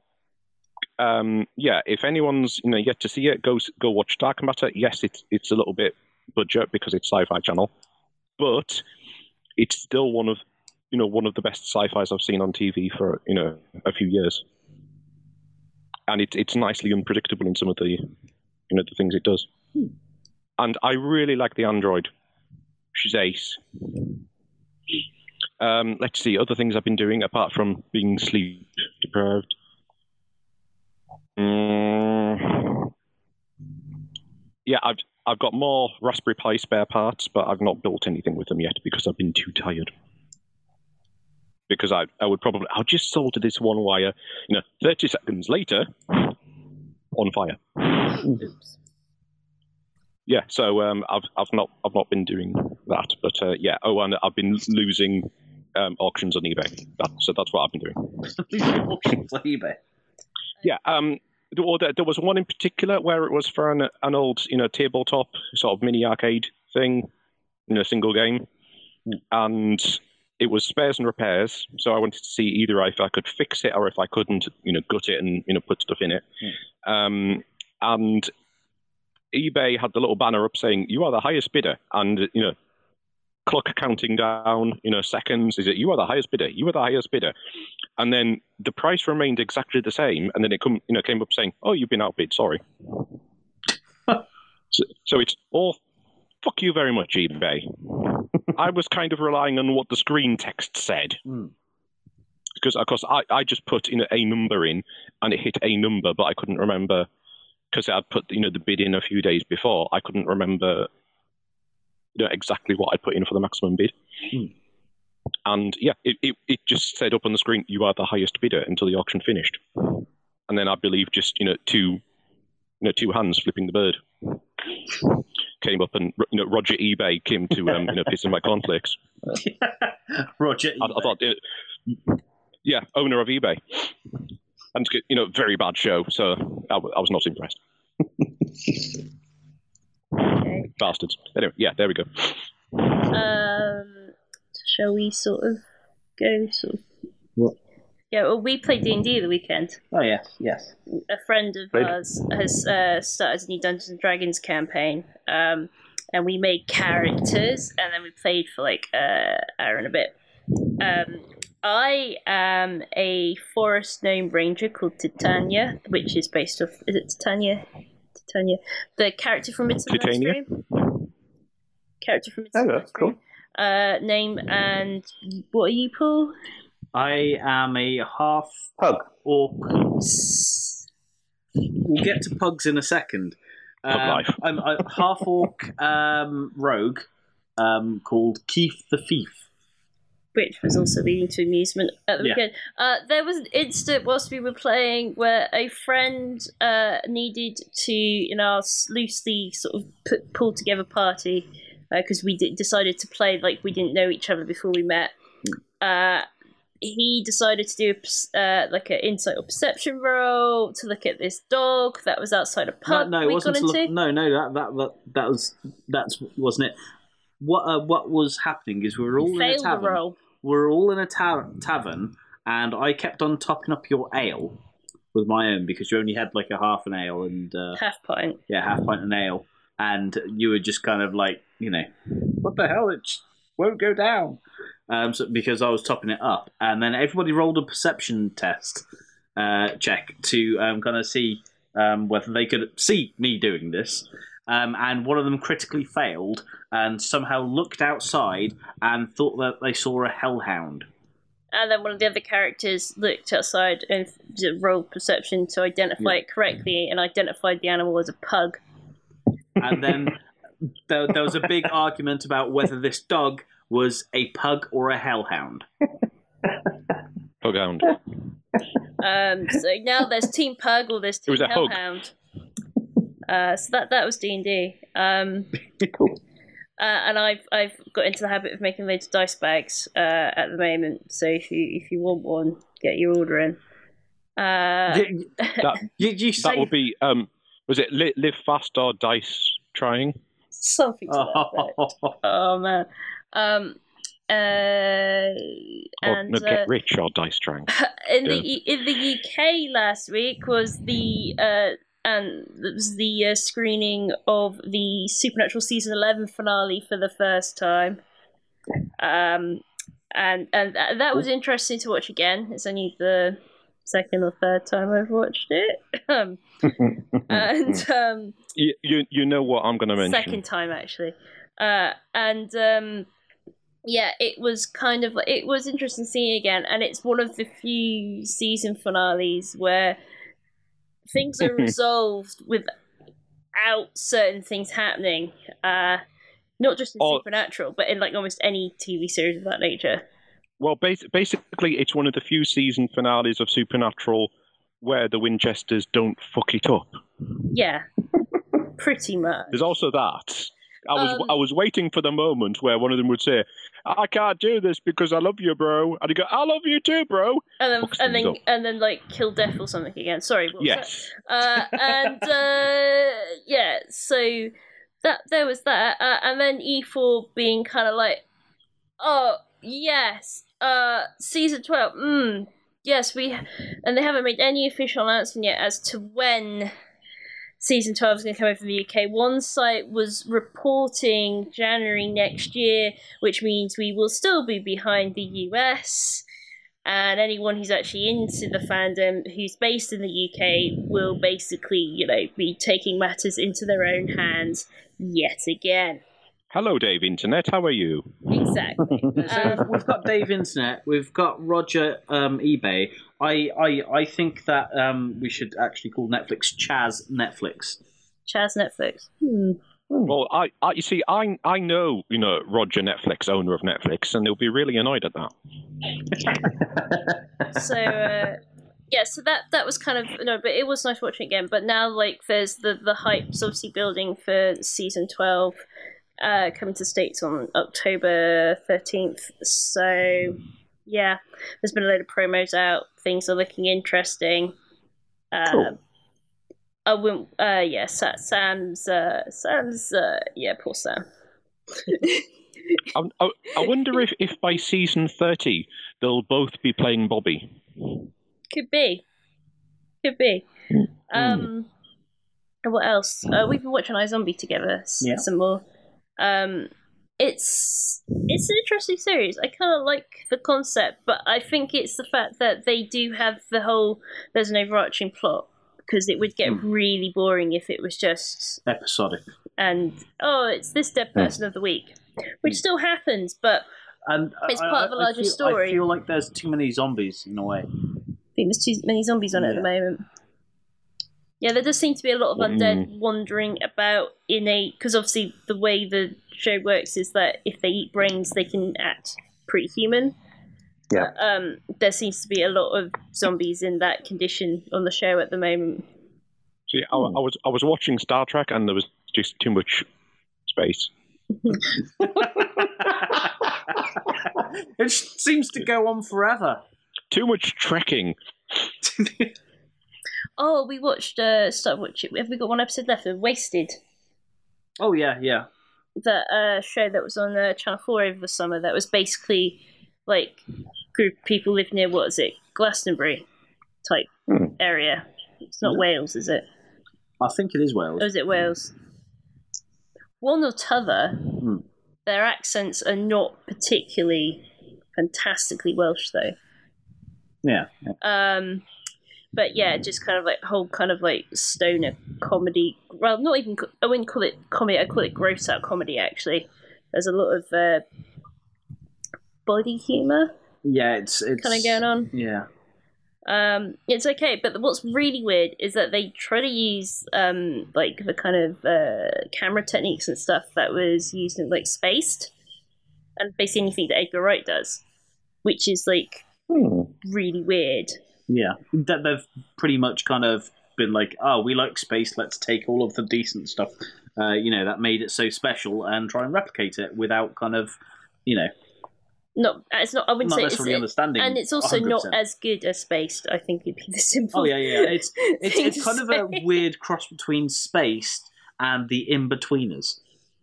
If anyone's yet to see it, go watch Dark Matter. Yes, it's a little bit budget because it's Sci-Fi Channel, but it's still one of the best sci-fis I've seen on TV for a few years, and it's nicely unpredictable in some of the the things it does. And I really like the android. She's ace. Let's see other things I've been doing apart from being sleep deprived. I've got more Raspberry Pi spare parts, but I've not built anything with them yet because I've been too tired. Because I'll just solder this one wire, 30 seconds later, on fire. Oops. Yeah, so I've not been doing that, but and I've been losing auctions on eBay. So that's what I've been doing. Losing auctions on eBay. Yeah, there was one in particular where it was for an old, tabletop sort of mini arcade thing, single game, and it was spares and repairs. So I wanted to see either if I could fix it or if I couldn't, gut it and put stuff in it. And eBay had the little banner up saying you are the highest bidder, and clock counting down, seconds. Is it you are the highest bidder? You are the highest bidder. And then the price remained exactly the same, and then it came up saying, "Oh, you've been outbid. Sorry." so it's fuck you very much, eBay. I was kind of relying on what the screen text said, because of course I just put a number in, and it hit a number, but I couldn't remember because I'd put the bid in a few days before, I couldn't remember exactly what I'd put in for the maximum bid. And yeah, it just said up on the screen, you are the highest bidder until the auction finished. And then I believe just two hands flipping the bird came up, and Roger eBay came to piss in my cornflakes. Roger eBay. I thought, yeah, owner of eBay. And very bad show, so I was not impressed. Okay. Bastards. Anyway, yeah, there we go. Shall we sort of go? What? Yeah, well, we played D&D the weekend. Oh, yes. A friend of ours has started a new Dungeons and Dragons campaign, and we made characters, and then we played for like an hour and a bit. I am a forest gnome ranger called Titania, which is based off. Is it Titania? Titania, the character from Midsummer Night's Dream. Character from Midsummer Night's Dream. Cool. Name and what are you, Paul? I am a half pug orc. We'll get to pugs in a second. I'm a half orc rogue called Keith the Thief, which was also leading to amusement at the weekend. There was an instant whilst we were playing where a friend needed to, loosely sort of pull together party because we decided to play like we didn't know each other before we met. He decided to do like an insight or perception roll to look at this dog that was outside a pub. No, it wasn't. That wasn't it. What was happening is we were all in a tavern. We're all in a tavern, and I kept on topping up your ale with my own because you only had like a half an ale and half pint. Yeah, half pint an ale, and you were just kind of like, what the hell? It won't go down. Because I was topping it up, and then everybody rolled a perception test check to kind of see whether they could see me doing this. And one of them critically failed and somehow looked outside and thought that they saw a hellhound. And then one of the other characters looked outside and rolled perception to identify it correctly and identified the animal as a pug. And then there was a big argument about whether this dog was a pug or a hellhound. Pughound. So now there's Team Pug or there's Team Hellhound. So that was D&D. Cool. And I've got into the habit of making loads of dice bags at the moment. So if you want one, get your order in. That would be was it live fast or dice trying? Something to that effect. Oh man. And get rich or dice trying. In the UK last week was the screening of the Supernatural season 11 finale for the first time, and that was interesting to watch again. It's only the second or third time I've watched it, and you know what I'm going to mention. Second time actually, yeah, it was it was interesting seeing it again, and it's one of the few season finales where things are resolved without certain things happening. Not just in Supernatural, but in like almost any TV series of that nature. Well, basically, it's one of the few season finales of Supernatural where the Winchesters don't fuck it up. Yeah, pretty much. There's also that. I was waiting for the moment where one of them would say, "I can't do this because I love you, bro," and he'd go, "I love you too, bro," and then like kill death or something again. Sorry, what was yes. Yeah, so that there was that, and then E4 being kind of like, "Oh yes, season 12, yes and they haven't made any official announcement yet as to when Season 12 is going to come over from the UK. One site was reporting January next year, which means we will still be behind the US. And anyone who's actually into the fandom who's based in the UK will basically, be taking matters into their own hands yet again. Hello, Dave Internet. How are you? Exactly. So we've got Dave Internet. We've got Roger eBay. I think that we should actually call Netflix Chaz Netflix. Chaz Netflix. Well, you see, I know, Roger Netflix, owner of Netflix, and he'll be really annoyed at that. So, so that was kind of but it was nice watching again. But now, like, there's the hype's obviously building for season 12, coming to States on October 13th. So, yeah, there's been a load of promos out. Things are looking interesting. Cool. I wouldn't. Sam's. Poor Sam. I wonder if by season 30 they'll both be playing Bobby. Could be. And what else? We've been watching iZombie together. Some more. It's an interesting series. I kind of like the concept, but I think it's the fact that they do have the whole. There's an overarching plot. Because it would get really boring if it was just episodic. And it's this dead person of the week, which still happens, but it's part of a larger story. I feel like there's too many zombies in a way. I think there's too many zombies on it at the moment. Yeah, there does seem to be a lot of undead wandering about because obviously the way the show works is that if they eat brains, they can act pretty human. Yeah. There seems to be a lot of zombies in that condition on the show at the moment. See, I was watching Star Trek and there was just too much space. It seems to go on forever. Too much trekking. We watched. Have we got one episode left of Wasted? Oh yeah. That show that was on Channel 4 over the summer. That was basically like group of people live near Glastonbury type area. It's not Wales, is it? I think it is Wales. Or is it Wales? One or t'other, their accents are not particularly fantastically Welsh, though. Yeah. But yeah, just kind of like whole kind of like stoner comedy. Well, not even. I wouldn't call it comedy. I call it gross out comedy. Actually, there's a lot of body humor. Yeah, it's kind of going on. Yeah. It's okay, but what's really weird is that they try to use like the kind of camera techniques and stuff that was used in like Spaced, and basically anything that Edgar Wright does, which is like really weird. Yeah, that they've pretty much kind of been like, oh, we like Spaced, let's take all of the decent stuff, that made it so special and try and replicate it without kind of, No, it's not. I wouldn't say necessarily understanding, and it's also 100%. Not as good as Spaced. I think it'd be the simple. Oh yeah. It's kind of a weird cross between Spaced and the In-Betweeners.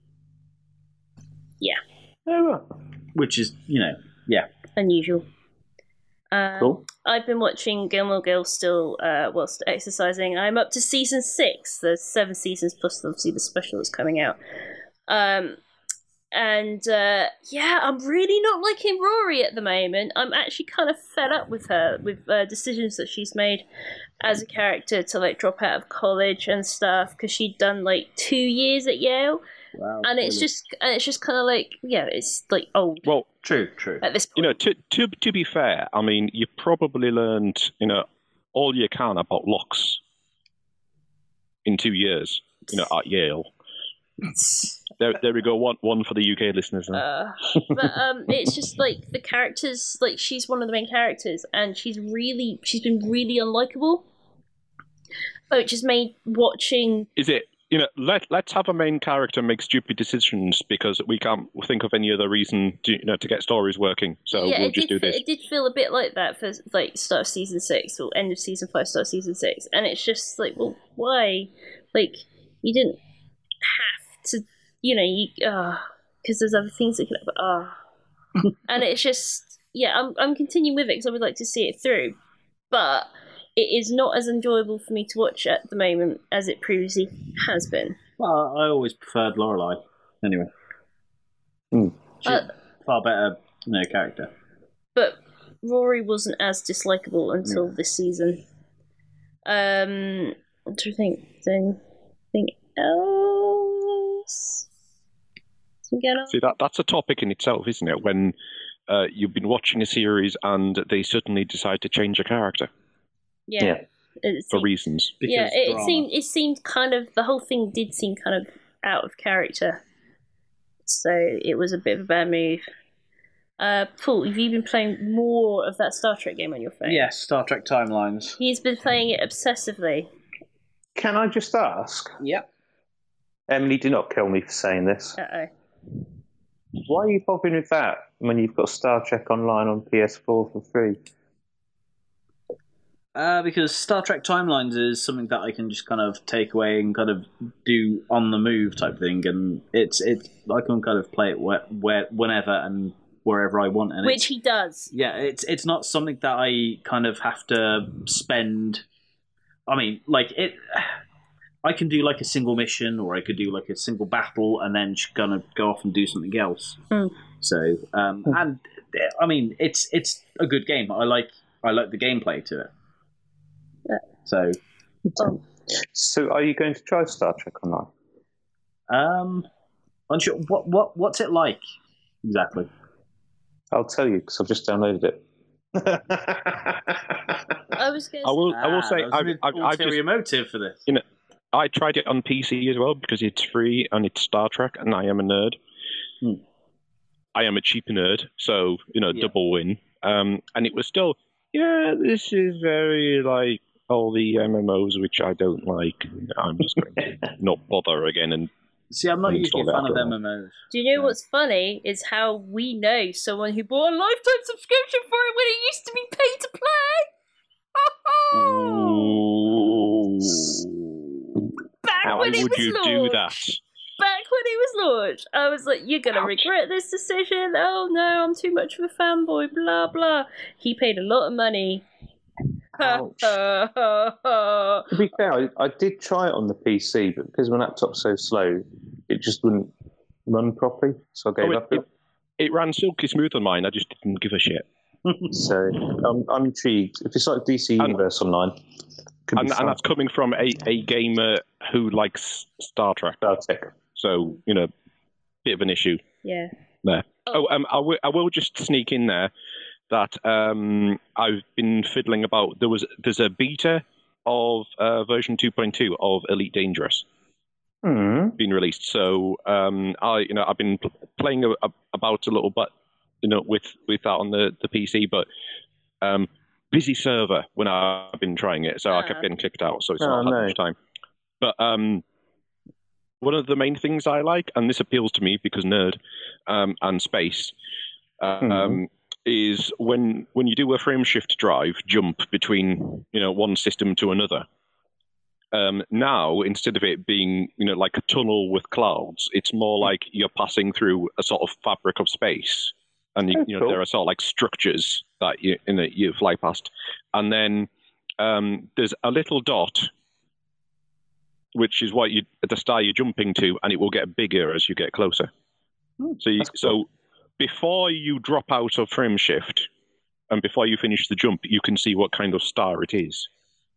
Yeah. Which is, unusual. Cool. I've been watching Gilmore Girls still whilst exercising. I'm up to season 6. There's 7 seasons plus obviously the special that's coming out. I'm really not liking Rory at the moment. I'm actually kind of fed up with her, with decisions that she's made as a character to like drop out of college and stuff, because she'd done like 2 years at Yale. Wow, and it's just kind of like, it's like old. Well, true. At this point, to be fair, I mean, you probably learned, all you can about locks in 2 years, at Yale. There we go. One for the UK listeners. But it's just like the characters. Like she's one of the main characters, and she's been really unlikable, which has made watching. Is it? Let's have a main character make stupid decisions because we can't think of any other reason to get stories working. So we'll just do this. It did feel a bit like that for like start of season 6 or end of season 5, start of season 6, and it's just like, well, why? Like you didn't have to, because there's other things that could. And it's just, I'm continuing with it because I would like to see it through, but it is not as enjoyable for me to watch at the moment as it previously has been. Well, I always preferred Lorelai. Anyway, far better, character. But Rory wasn't as dislikable until this season. I'm trying to think. Is there anything else? See, that's a topic in itself, isn't it? When you've been watching a series and they suddenly decide to change a character. Yeah. For reasons. Yeah, it seemed kind of, the whole thing did seem kind of out of character. So it was a bit of a bad move. Paul, have you been playing more of that Star Trek game on your phone? Yes, Star Trek Timelines. He's been playing it obsessively. Can I just ask? Yep. Emily, do not kill me for saying this. Uh-oh. Why are you bothering with that when you've got Star Trek Online on PS4 for free? Because Star Trek Timelines is something that I can just kind of take away and kind of do on the move type thing, and it's I can kind of play it whenever and wherever I want, and which he does. Yeah, it's not something that I kind of have to spend. I mean, like it. I can do like a single mission, or I could do like a single battle, and then just kind of go off and do something else. So, and I mean, it's a good game. I like the gameplay to it. So, so are you going to try Star Trek Online? I'm sure. What's it like exactly? I'll tell you because I've just downloaded it. I will say I've just motive for this. You know, I tried it on PC as well because it's free and it's Star Trek, and I am a nerd. I am a cheap nerd, so double win. And it was still, this is very like all the MMOs which I don't like. I'm just going to not bother again and. See, I'm not usually a fan of MMOs. Do you know what's funny is how we know someone who bought a lifetime subscription for it when it used to be pay to play? How would you do that? Back when it was launched, I was like, you're going to regret this decision. Oh no, I'm too much of a fanboy, blah, blah. He paid a lot of money. To be fair, I did try it on the PC, but because my laptop's so slow, it just wouldn't run properly, so I gave up. It ran silky smooth on mine. I just didn't give a shit. So I'm intrigued. If it's like DC Universe Online, and that's coming from a gamer who likes Star Trek. So bit of an issue. Yeah. There. I will just sneak in there that I've been fiddling about. There's a beta of version 2.2 of Elite Dangerous being released. So I've been playing about a little bit with that on the PC, but busy server when I've been trying it, so I kept getting kicked out. So it's not that much time. But one of the main things I like, and this appeals to me because nerd and space. Is when you do a frame shift drive jump between one system to another. Now instead of it being like a tunnel with clouds, it's more like you're passing through a sort of fabric of space, and cool. There are sort of like structures that you fly past, and then there's a little dot, which is what the star you're jumping to, and it will get bigger as you get closer. So before you drop out of frame shift and before you finish the jump, you can see what kind of star it is.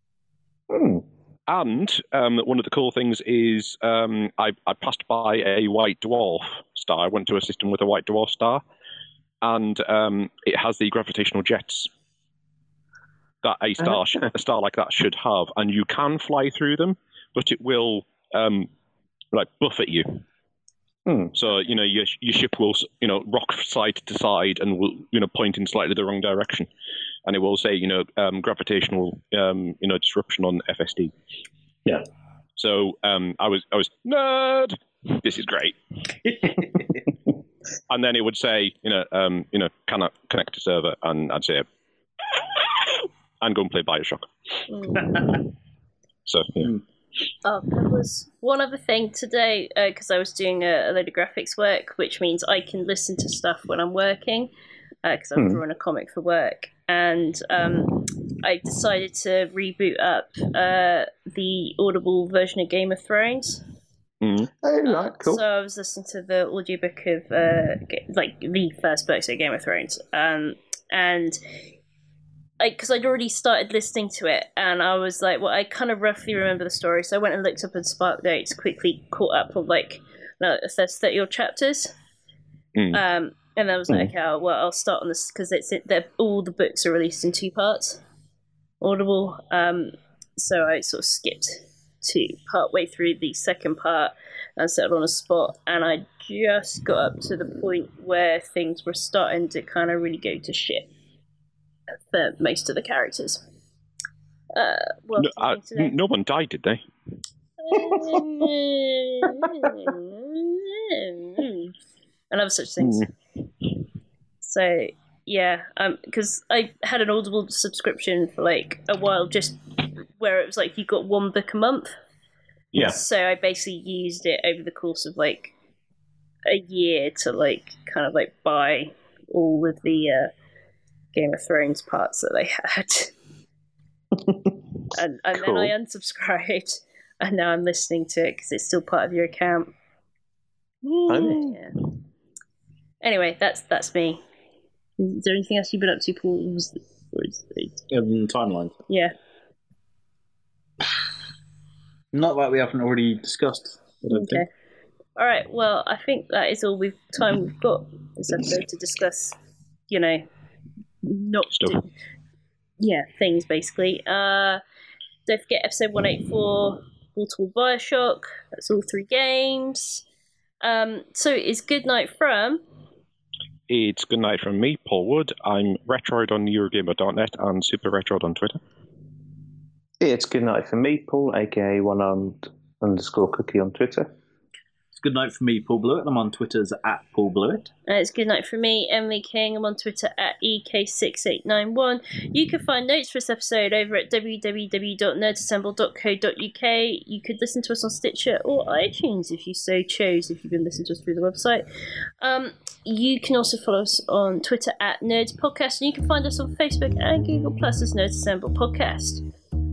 And one of the cool things is I passed by a white dwarf star. I went to a system with a white dwarf star, and it has the gravitational jets that a star like that should have. And you can fly through them, but it will buffet you. So your ship will rock side to side and will point in slightly the wrong direction, and it will say gravitational disruption on FSD. Yeah. So I was nerd. This is great. And then it would say cannot connect to server, and I'd say and go and play Bioshock. So yeah. There was one other thing today, because I was doing a load of graphics work, which means I can listen to stuff when I'm working, because I'm drawing a comic for work. And I decided to reboot up the Audible version of Game of Thrones. Oh, right, cool. So I was listening to the audiobook of the first books of Game of Thrones, and because I'd already started listening to it, and I was like, well, I kind of roughly remember the story, so I went and looked up in Spark Notes, quickly caught up on the first 30 odd chapters. And I was like, okay, well, I'll start on this because all the books are released in 2 parts, Audible. So I sort of skipped to part way through the second part and settled on a spot. And I just got up to the point where things were starting to kind of really go to shit for most of the characters. No one died, did they? And other such things. So yeah, because I had an Audible subscription for like a while, just where it was like you got 1 book a month. Yeah. So I basically used it over the course of like a year to like kind of like buy all of the Game of Thrones parts that they had. and Cool. then I unsubscribed, and now I'm listening to it because it's still part of your account. Yeah. Anyway, that's me. Is there anything else you've been up to, Paul? Timeline. Yeah. Not that we haven't already discussed. I don't think. All right. Well, I think that is all we've got this episode to discuss. Not Stuff. things basically. Don't forget episode 184, Multiple Bioshock. That's all 3 games. So it's good night from. It's good night from me, Paul Wood. I'm Retroid on Eurogamer.net and Super Retroid on Twitter. It's good night for me, Paul, aka @1armed_cookie on Twitter. It's good night for me, Paul Blewett. I'm on Twitter as @PaulBlewett. It's good night for me, Emily King. I'm on Twitter @EK6891. You can find notes for this episode over at www.nerdsassemble.co.uk. You could listen to us on Stitcher or iTunes if you so chose, if you've been listening to us through the website. You can also follow us on Twitter @NerdsPodcast, and you can find us on Facebook and Google Plus as Nerds Assemble Podcast.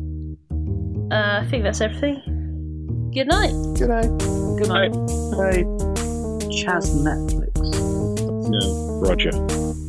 I think that's everything. Good night. Good night. Good night. Bye. Chaz Netflix. No, Roger.